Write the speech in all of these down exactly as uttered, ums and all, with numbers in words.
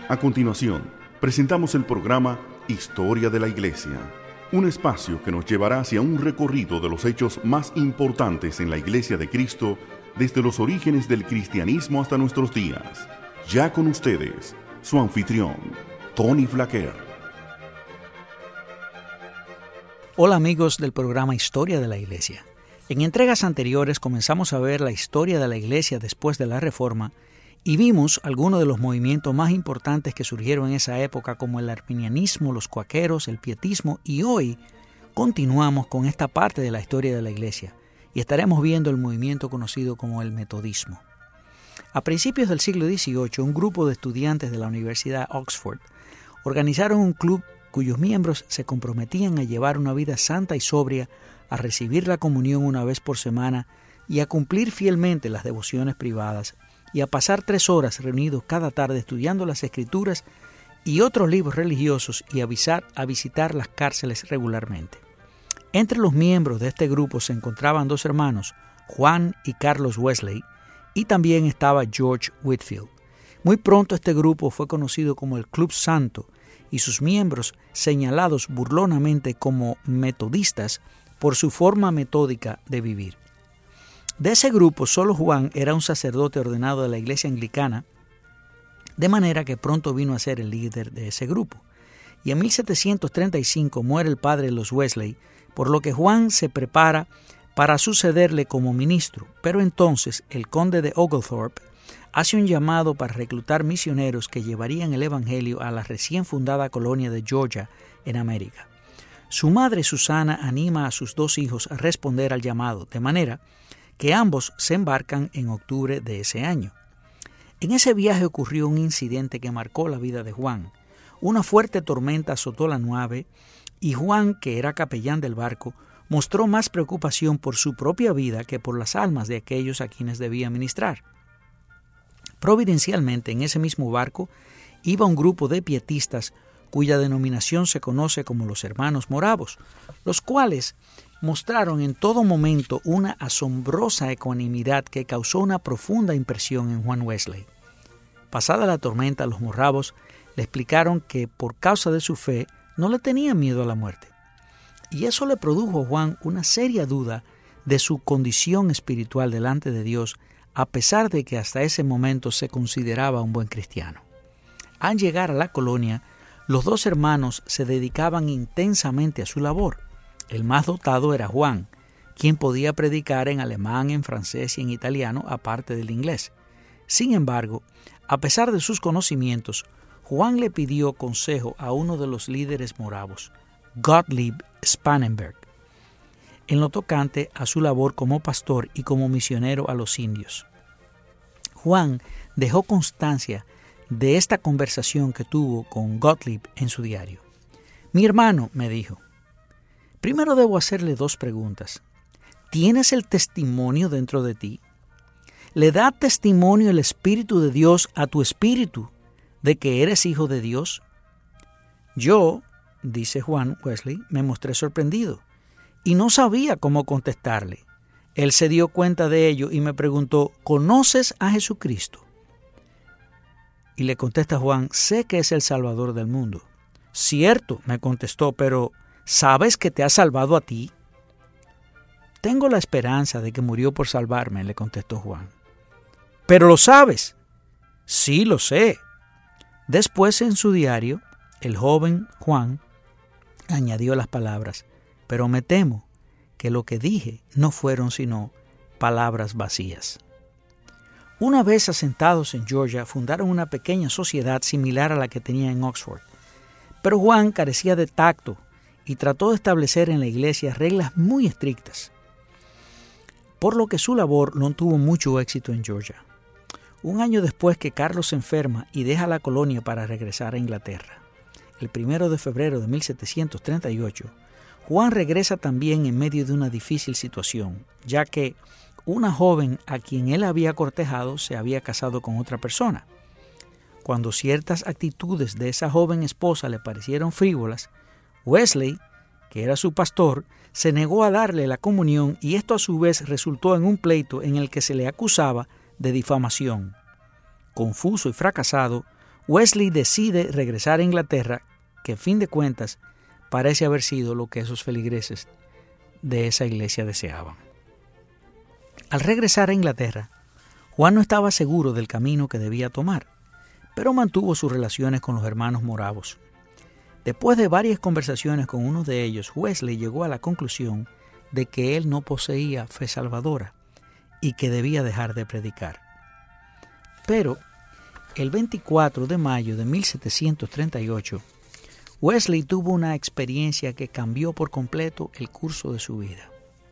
A continuación, presentamos el programa Historia de la Iglesia, un espacio que nos llevará hacia un recorrido de los hechos más importantes en la Iglesia de Cristo desde los orígenes del cristianismo hasta nuestros días. Ya con ustedes, su anfitrión, Tony Flaquer. Hola amigos del programa Historia de la Iglesia. En entregas anteriores comenzamos a ver la historia de la Iglesia después de la Reforma y vimos algunos de los movimientos más importantes que surgieron en esa época, como el arminianismo, los cuáqueros, el pietismo, y hoy continuamos con esta parte de la historia de la Iglesia y estaremos viendo el movimiento conocido como el metodismo. A principios del siglo dieciocho, un grupo de estudiantes de la Universidad Oxford organizaron un club cuyos miembros se comprometían a llevar una vida santa y sobria, a recibir la comunión una vez por semana y a cumplir fielmente las devociones privadas y a pasar tres horas reunidos cada tarde estudiando las Escrituras y otros libros religiosos y a, visar, a visitar las cárceles regularmente. Entre los miembros de este grupo se encontraban dos hermanos, Juan y Carlos Wesley, y también estaba George Whitefield. Muy pronto este grupo fue conocido como el Club Santo y sus miembros señalados burlonamente como metodistas por su forma metódica de vivir. De ese grupo, solo Juan era un sacerdote ordenado de la iglesia anglicana, de manera que pronto vino a ser el líder de ese grupo. Y en mil setecientos treinta y cinco muere el padre de los Wesley, por lo que Juan se prepara para sucederle como ministro. Pero entonces el conde de Oglethorpe hace un llamado para reclutar misioneros que llevarían el evangelio a la recién fundada colonia de Georgia en América. Su madre Susana anima a sus dos hijos a responder al llamado, de manera que ambos se embarcan en octubre de ese año. En ese viaje ocurrió un incidente que marcó la vida de Juan. Una fuerte tormenta azotó la nave y Juan, que era capellán del barco, mostró más preocupación por su propia vida que por las almas de aquellos a quienes debía ministrar. Providencialmente, en ese mismo barco iba un grupo de pietistas cuya denominación se conoce como los Hermanos Moravos, los cuales mostraron en todo momento una asombrosa ecuanimidad que causó una profunda impresión en Juan Wesley. Pasada la tormenta, los moravos le explicaron que por causa de su fe no le tenían miedo a la muerte. Y eso le produjo a Juan una seria duda de su condición espiritual delante de Dios, a pesar de que hasta ese momento se consideraba un buen cristiano. Al llegar a la colonia, los dos hermanos se dedicaban intensamente a su labor. El más dotado era Juan, quien podía predicar en alemán, en francés y en italiano, aparte del inglés. Sin embargo, a pesar de sus conocimientos, Juan le pidió consejo a uno de los líderes moravos, Gottlieb Spangenberg, en lo tocante a su labor como pastor y como misionero a los indios. Juan dejó constancia de esta conversación que tuvo con Gottlieb en su diario. Mi hermano, me dijo, primero debo hacerle dos preguntas. ¿Tienes el testimonio dentro de ti? ¿Le da testimonio el Espíritu de Dios a tu espíritu de que eres hijo de Dios? Yo, dice Juan Wesley, me mostré sorprendido y no sabía cómo contestarle. Él se dio cuenta de ello y me preguntó, ¿conoces a Jesucristo? Y le contesta Juan, sé que es el Salvador del mundo. Cierto, me contestó, pero ¿sabes que te ha salvado a ti? Tengo la esperanza de que murió por salvarme, le contestó Juan. ¿Pero lo sabes? Sí, lo sé. Después en su diario, el joven Juan añadió las palabras, pero me temo que lo que dije no fueron sino palabras vacías. Una vez asentados en Georgia, fundaron una pequeña sociedad similar a la que tenía en Oxford. Pero Juan carecía de tacto y trató de establecer en la iglesia reglas muy estrictas, por lo que su labor no tuvo mucho éxito en Georgia. Un año después que Carlos se enferma y deja la colonia para regresar a Inglaterra, el primero de febrero de mil setecientos treinta y ocho, Juan regresa también en medio de una difícil situación, ya que una joven a quien él había cortejado se había casado con otra persona. Cuando ciertas actitudes de esa joven esposa le parecieron frívolas, Wesley, que era su pastor, se negó a darle la comunión y esto a su vez resultó en un pleito en el que se le acusaba de difamación. Confuso y fracasado, Wesley decide regresar a Inglaterra, que a fin de cuentas parece haber sido lo que esos feligreses de esa iglesia deseaban. Al regresar a Inglaterra, Juan no estaba seguro del camino que debía tomar, pero mantuvo sus relaciones con los hermanos moravos. Después de varias conversaciones con uno de ellos, Wesley llegó a la conclusión de que él no poseía fe salvadora y que debía dejar de predicar. Pero el veinticuatro de mayo de mil setecientos treinta y ocho, Wesley tuvo una experiencia que cambió por completo el curso de su vida.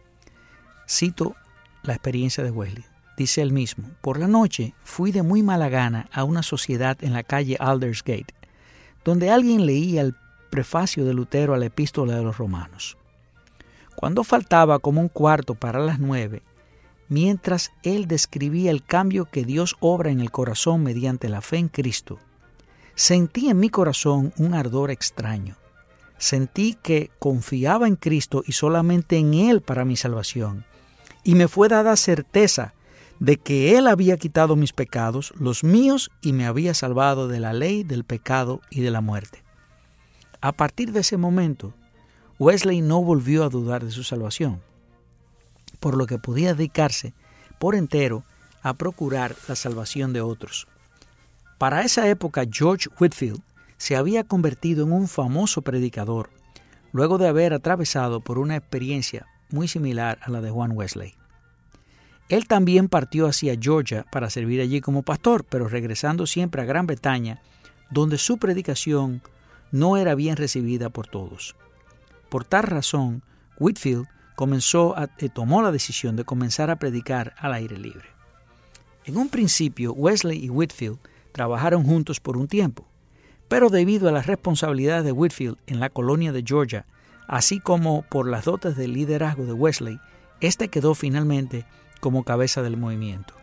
Cito la experiencia de Wesley. Dice él mismo: por la noche fui de muy mala gana a una sociedad en la calle Aldersgate, donde alguien leía el prefacio de Lutero a la Epístola de los Romanos. Cuando faltaba como un cuarto para las nueve, mientras él describía el cambio que Dios obra en el corazón mediante la fe en Cristo, sentí en mi corazón un ardor extraño. Sentí que confiaba en Cristo y solamente en Él para mi salvación, y me fue dada certeza de que Él había quitado mis pecados, los míos, y me había salvado de la ley, del pecado y de la muerte. A partir de ese momento, Wesley no volvió a dudar de su salvación, por lo que podía dedicarse por entero a procurar la salvación de otros. Para esa época, George Whitefield se había convertido en un famoso predicador, luego de haber atravesado por una experiencia muy similar a la de Juan Wesley. Él también partió hacia Georgia para servir allí como pastor, pero regresando siempre a Gran Bretaña, donde su predicación no era bien recibida por todos. Por tal razón, Whitefield comenzó a, eh, tomó la decisión de comenzar a predicar al aire libre. En un principio, Wesley y Whitefield trabajaron juntos por un tiempo, pero debido a las responsabilidades de Whitefield en la colonia de Georgia, así como por las dotes de liderazgo de Wesley, este quedó finalmente como cabeza del movimiento.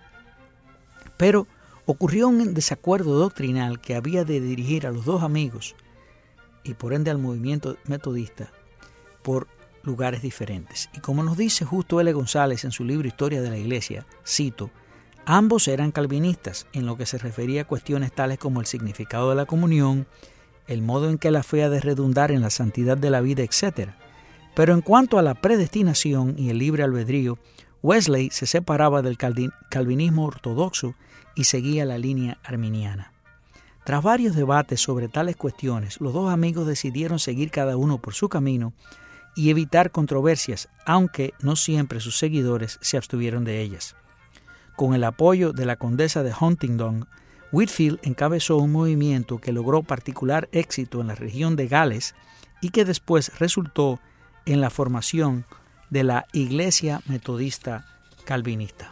Pero ocurrió un desacuerdo doctrinal que había de dirigir a los dos amigos y por ende al movimiento metodista por lugares diferentes. Y como nos dice Justo L. González en su libro Historia de la Iglesia, cito: ambos eran calvinistas en lo que se refería a cuestiones tales como el significado de la comunión, el modo en que la fe ha de redundar en la santidad de la vida, etcétera. Pero en cuanto a la predestinación y el libre albedrío, Wesley se separaba del calvinismo ortodoxo y seguía la línea arminiana. Tras varios debates sobre tales cuestiones, los dos amigos decidieron seguir cada uno por su camino y evitar controversias, aunque no siempre sus seguidores se abstuvieron de ellas. Con el apoyo de la condesa de Huntingdon, Whitefield encabezó un movimiento que logró particular éxito en la región de Gales y que después resultó en la formación de la Iglesia Metodista Calvinista.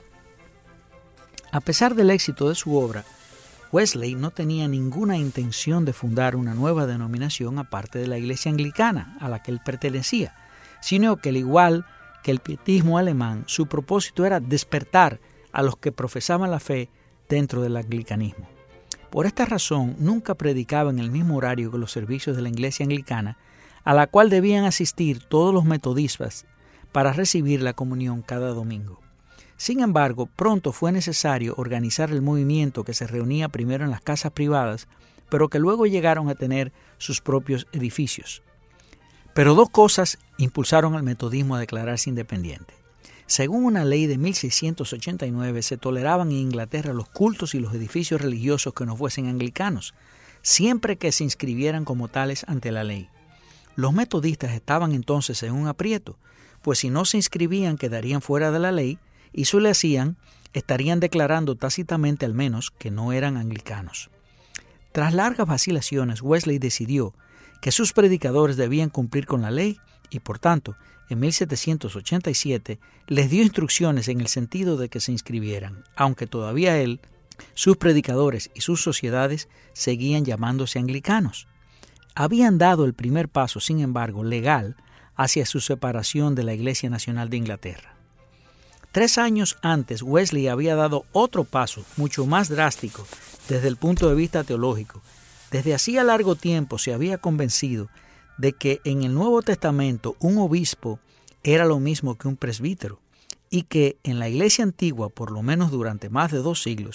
A pesar del éxito de su obra, Wesley no tenía ninguna intención de fundar una nueva denominación aparte de la Iglesia Anglicana a la que él pertenecía, sino que al igual que el pietismo alemán, su propósito era despertar a los que profesaban la fe dentro del anglicanismo. Por esta razón, nunca predicaba en el mismo horario que los servicios de la Iglesia Anglicana, a la cual debían asistir todos los metodistas para recibir la comunión cada domingo. Sin embargo, pronto fue necesario organizar el movimiento que se reunía primero en las casas privadas, pero que luego llegaron a tener sus propios edificios. Pero dos cosas impulsaron al metodismo a declararse independiente. Según una ley de mil seiscientos ochenta y nueve, se toleraban en Inglaterra los cultos y los edificios religiosos que no fuesen anglicanos, siempre que se inscribieran como tales ante la ley. Los metodistas estaban entonces en un aprieto, pues si no se inscribían quedarían fuera de la ley, y si lo hacían, estarían declarando tácitamente al menos que no eran anglicanos. Tras largas vacilaciones, Wesley decidió que sus predicadores debían cumplir con la ley y, por tanto, en mil setecientos ochenta y siete les dio instrucciones en el sentido de que se inscribieran, aunque todavía él, sus predicadores y sus sociedades seguían llamándose anglicanos. Habían dado el primer paso, sin embargo, legal hacia su separación de la Iglesia Nacional de Inglaterra. Tres años antes, Wesley había dado otro paso, mucho más drástico desde el punto de vista teológico. Desde hacía largo tiempo se había convencido de que en el Nuevo Testamento un obispo era lo mismo que un presbítero y que en la Iglesia antigua, por lo menos durante más de dos siglos,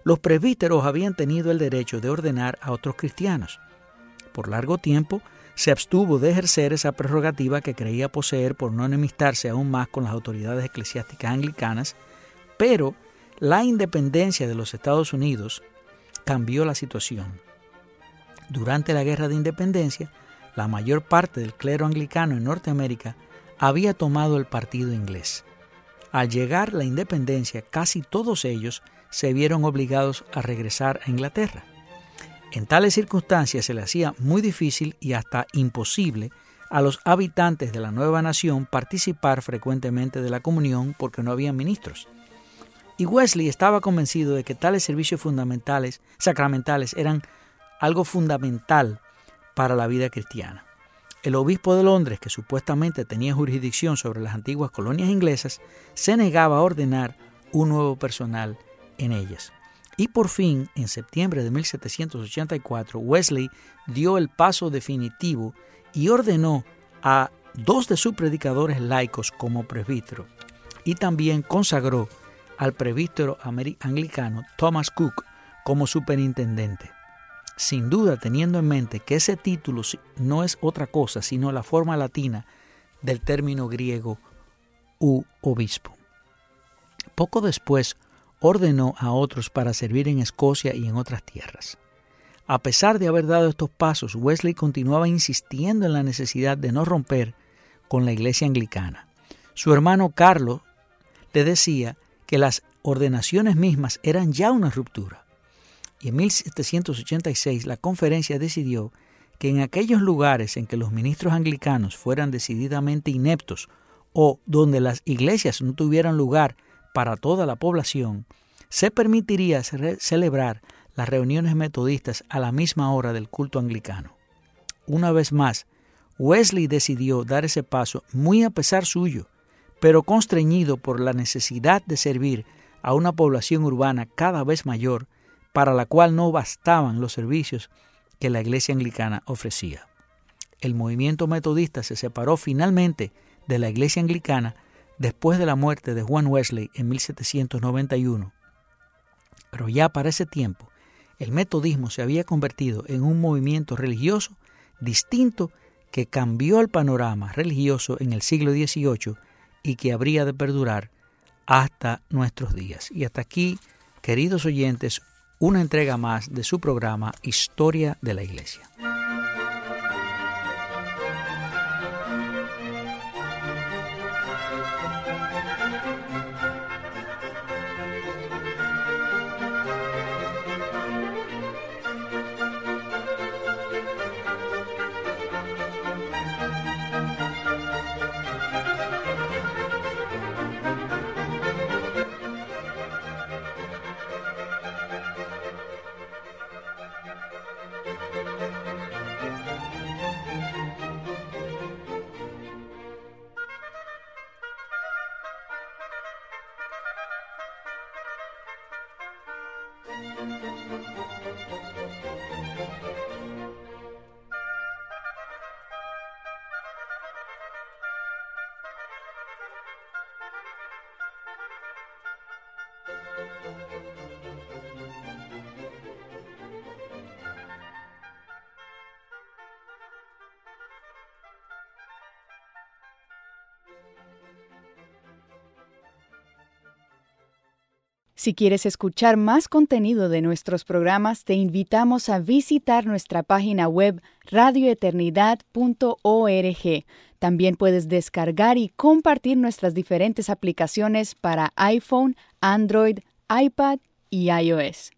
los presbíteros habían tenido el derecho de ordenar a otros cristianos. Por largo tiempo se abstuvo de ejercer esa prerrogativa que creía poseer por no enemistarse aún más con las autoridades eclesiásticas anglicanas, pero la independencia de los Estados Unidos cambió la situación. Durante la Guerra de Independencia, la mayor parte del clero anglicano en Norteamérica había tomado el partido inglés. Al llegar la independencia, casi todos ellos se vieron obligados a regresar a Inglaterra. En tales circunstancias se le hacía muy difícil y hasta imposible a los habitantes de la nueva nación participar frecuentemente de la comunión porque no había ministros. Y Wesley estaba convencido de que tales servicios fundamentales, sacramentales, eran algo fundamental para la vida cristiana. El obispo de Londres, que supuestamente tenía jurisdicción sobre las antiguas colonias inglesas, se negaba a ordenar un nuevo personal en ellas. Y por fin, en septiembre de mil setecientos ochenta y cuatro, Wesley dio el paso definitivo y ordenó a dos de sus predicadores laicos como presbítero, y también consagró al presbítero anglicano Thomas Cook como superintendente. Sin duda, teniendo en mente que ese título no es otra cosa sino la forma latina del término griego u obispo. Poco después ordenó a otros para servir en Escocia y en otras tierras. A pesar de haber dado estos pasos, Wesley continuaba insistiendo en la necesidad de no romper con la iglesia anglicana. Su hermano Carlos le decía que las ordenaciones mismas eran ya una ruptura. Y en mil setecientos ochenta y seis la conferencia decidió que en aquellos lugares en que los ministros anglicanos fueran decididamente ineptos o donde las iglesias no tuvieran lugar para toda la población, se permitiría ce- celebrar las reuniones metodistas a la misma hora del culto anglicano. Una vez más, Wesley decidió dar ese paso muy a pesar suyo, pero constreñido por la necesidad de servir a una población urbana cada vez mayor, para la cual no bastaban los servicios que la iglesia anglicana ofrecía. El movimiento metodista se separó finalmente de la iglesia anglicana después de la muerte de Juan Wesley en mil setecientos noventa y uno. Pero ya para ese tiempo, el metodismo se había convertido en un movimiento religioso distinto que cambió el panorama religioso en el siglo dieciocho y que habría de perdurar hasta nuestros días. Y hasta aquí, queridos oyentes, una entrega más de su programa Historia de la Iglesia. Si quieres escuchar más contenido de nuestros programas, te invitamos a visitar nuestra página web radio eternidad punto org. También puedes descargar y compartir nuestras diferentes aplicaciones para iPhone, Android, iPad y iOS.